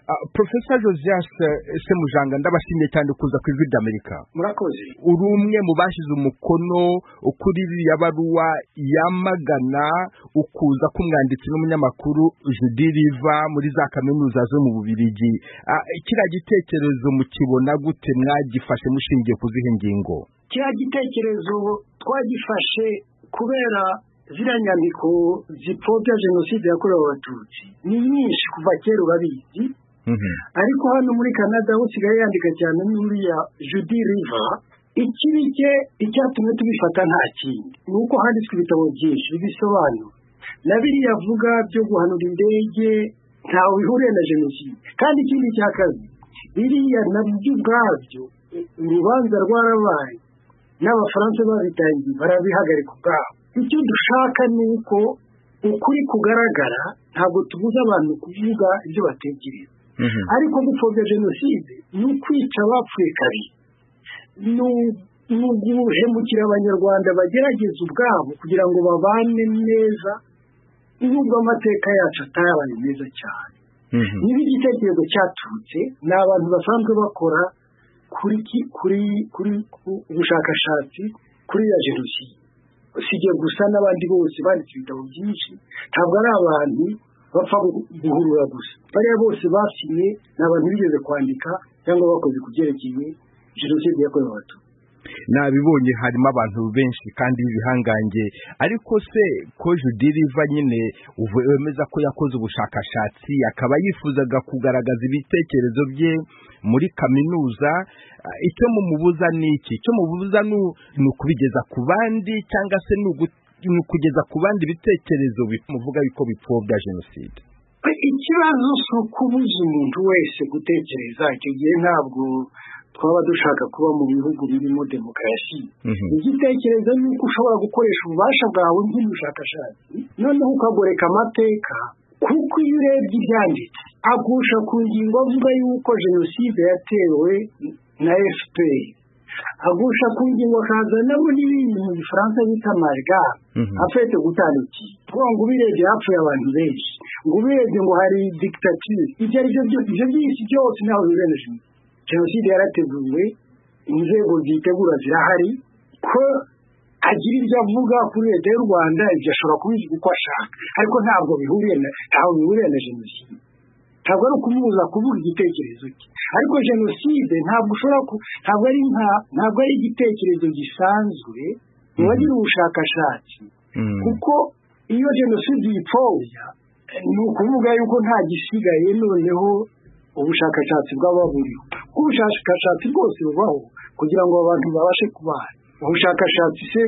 Professor Josias Semujanga ndabashimiye cyane kuza ku Ijwi ry'Amerika. Murakoze. Uri umwe mu bashize umukono kuri iriya baruwa yamagana ukuza k'umwanditsi n'umunyamakuru Judy Riva muri za kaminuza zo mu Bubiligi. Kiriya gitekerezo mukibona gute, mwagifashe mushingiye ku zihe ngingo? Kiriya gitekerezo twagifashe kubera ziriya nyandiko zipfobya jenoside yakorewe Abatutsi ni nyinshi kuva kera urabizi. Ariko hano muri Canada ho sigaye yandika cyane n'uriya Judy Riva. Ikibike icyatumye tubifata nta kindi nuko handitswe ibitabo byinshi bibisobanura na biriya avuga byo guhanura indege ntawe bihuriye na jenoside. Kandi ikindi cya kabiri, biriya nabyo ubwabyo urubanza rwarabaye n'Abafaransa babitangiye barabihagarika ubwabo. Icyo dushaka ni uko ukuri kugaragara, ntabwo tubuza abantu kuvuga ibyo batekereza. Ariko gupfobya jenoside ni ukwica abapfuye kabiri, ni uguhemukira Abanyarwanda bagerageza ubwabo kugira ngo babane neza nubwo amateka yacu atayabaye meza cyane. Niba igitekerezo cyaturutse ni abantu basanzwe bakora kuri ubushakashatsi kuri ya jenoside, usibye gusa n'abandi bose banditse ibitabo byinshi. Ntabwo ari abantu bapfa guhurura gusa, bariya bose basinye ni abantu bigeze kwandika cyangwa bakoze ku byerekeye jenoside yakorewe Abatutsi. Nabibonye harimo abantu benshi kandi b'ibihangange. Ariko se ko Judy Riva nyine wemeza ko yakoze ubushakashatsi akaba yifuzaga kugaragaza ibitekerezo bye muri kaminuza, icyo mumubuza ni iki? Icyo mubuza ni ukubigeza ku bandi cyangwa se ni ukugeza ku bandi ibitekerezo muvuga yuko bipfobya jenoside? Ikibazo si ukubuza umuntu wese gutekereza. Icyo gihe ntabwo twaba dushaka kuba mu bihugu birimo demokarasi. Igitekerezo ni uko ushobora gukoresha ububasha bwawe nk'umushakashatsi noneho ukagoreka amateka, kuko iyo urebye ibyanditse agusha ku ngingo avuga yuko jenoside yatewe na FPR, agusha ku ngingo akazanamo n'ibindi mu Gifaransa bita amalgame afite gutandukira, kuko ngo ubirebye hapfuye abantu benshi, ngo ubirebye ngo hari dictature. Ibyo ari byo byinshi byose ntawe bibeneje. Jenoside yarateguwe, inzego zitegura zirahari, ko agira ibyo avuga kuri leta y'u Rwanda ibyo ashobora kubivuga uko ashaka, ariko ntabwo bihuriye na jenoside. Ntabwo ari ukumubuza kuvuga igitekerezo cye. Ariko jenoside ntabwo ari igitekerezo gisanzwe mu bagira ubushakashatsi, kuko iyo jenoside ipfobya ni ukuvuga yuko nta gisigaye, noneho ubushakashatsi bwaba buriho. Ubushakashatsi bwose bubaho kugira ngo abantu babashe kubana. Ubushakashatsi se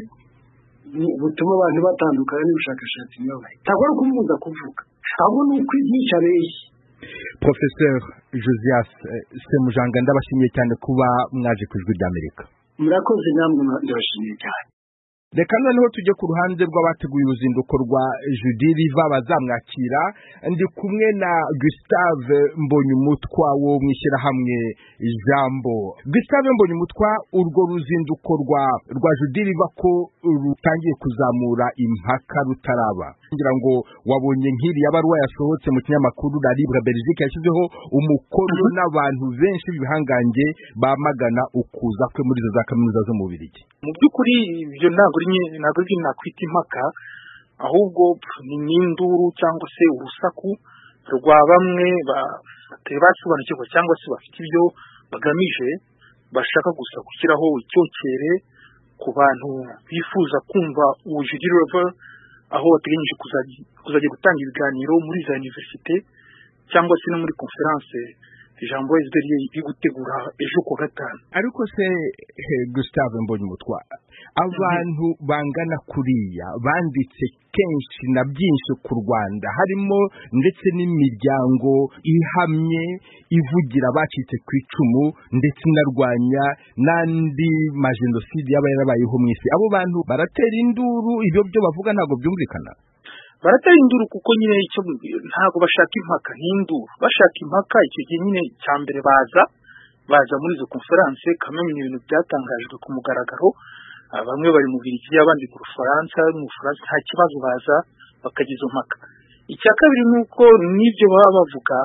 butuma abantu batandukana n'ubushakashatsi n'abandi. Ntabwo ari ukumubuza kuvuga, ahubwo ni ukwigisha benshi. Professor Josias Semujanga ndabashimiye cyane kuba mwaje ku Ijwi ry'Amerika. Murakoze namwe ndabashimiye cyane. Reka noneho tujye ku ruhande rw'abateguye uruzinduko rwa Judy Riva bazamwakira. Ndi kumwe na Gustave Mbonyumutwa wo mwishyirahamwe Jambo. Gustave Mbonyumutwa, urwo ruzinduko rwa Judy Riva ko rutangiye kuzamura impaka rutaraba, ngira ngo wabonye nk'iri yabaruwa yasohotse mu kinyamakuru La Libre Belgique yashyizeho umukono n'abantu benshi b'ibihangange bamagana ukuza kwe muri za kaminuza zo mu Bubiligi. Mu by'ukuri ibyo ntabwo nakwita impaka, ahubwo ni n'induru cyangwa se urusaku rwa bamwe batari basobanukirwa cyangwa se bafite ibyo bagamije, bashaka gusa gushyiraho icyokere ku bantu bifuza kumva uwo Judy Riva, aho bateganyije kuzajya gutanga ibiganiro muri za universite cyangwa se no muri conference Jambo SDR iri gutegura ejo ku gatanu. Ariko se Gustave Mbonyumutwa, abantu bangana kuriya banditse kenshi na byinshi ku Rwanda, harimo ndetse n'imiryango ihamye ivugira abacitse ku icumu ndetse inarwanya n'andi majenoside yaba yarabayeho mu isi. Abo bantu baratera induru, ibyo byo bavuga ntabwo byumvikana. Baratera induru kuko nyine icyo ntabwo bashaka impaka n'induru. Bashaka impaka icyo gihe nyine cya mbere baza muri izo conference, kamwe ibintu byatangajwe ku mugaragaro. Bamwe bari mu Bubiligi, abandi mu Bufaransa, nta kibazo baza bakagiza impaka. Icya kabiri ni uko n'ibyo baba bavuga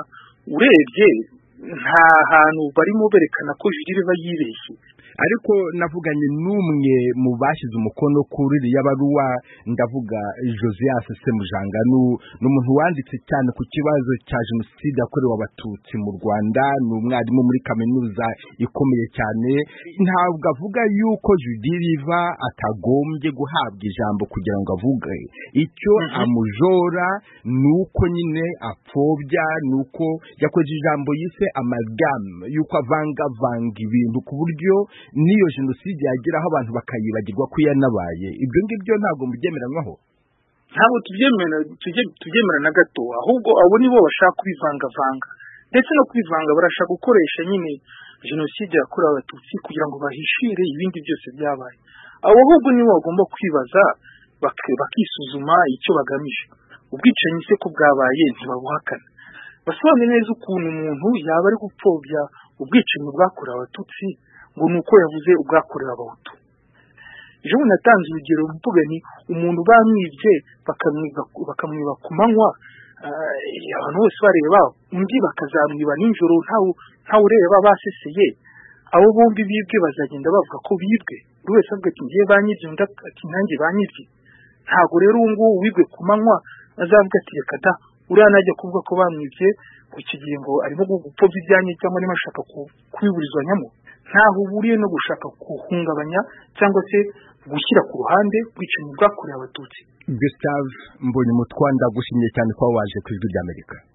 urebye nta hantu barimo berekana ko Judiriva yibeshye. Ariko navuganye n'umwe mu bashyize umukono kuri iriya baruwa, ndavuga Josias Semujanga, n'umuntu wanditse cyane ku kibazo cya jenoside yakorewe abatutsi mu Rwanda, ni umwarimu muri kaminuza ikomeye cyane. Ntabwo avuga yuko Judiriva atagombye guhabwa ijambo kugira ngo avuge. Icyo amujora nuko nyine apfobya, nuko yakoze ijambo yise amalgame, yuko avangavanga ibintu ku buryo niyo jenoside yageraho abantu bakayibagirwa ko yanabaye. Ibyo ngibyo ntabwo mubyemeranywaho? Ntabwo tubyemera na gato, ahubwo abo nibo bashaka kubivangavanga, ndetse no kubivanga barashaka gukoresha nyine jenoside yakorewe abatutsi kugira ngo bahishire ibindi byose byabaye. Abo ahubwo nibo bagomba kwibaza bakisuzuma icyo bagamije. Ubwicanyi se ko bwabaye ntibabuhakana, basobanure neza ukuntu umuntu yaba ari gupfobya ubwicanyi bwakorewe abatutsi ngo nuko yavuze ubwakorewe abahutu. Ejo natanze urugero mvuga ni umuntu bamwibye bakamwiba ku manywa, abantu bose bareba, undi bakazamwiba nijoro ntawe ureba baseseye. Abo bombi bibwe bazagenda bavuga ko bibwe, buri wese avuga ati ngiye banyibye, undi ati nanjye banyibye. Ntabwo rero uwo nguwo wibwe ku manywa azavuga ati reka da uriya najya kuvuga ko bamwibye ku kigihe ngo arimo gupfobya ibyanjye cyangwa arimo ashaka kubiburizwanyamo. Ntaho uburiye no gushaka guhungabanya cyangwa se gushyira ku ruhande ubwicanyi bwakorewe abatutsi. Gustave Mbonyumutwa, ndagushimiye cyane ko waje ku Ijwi ry'Amerika.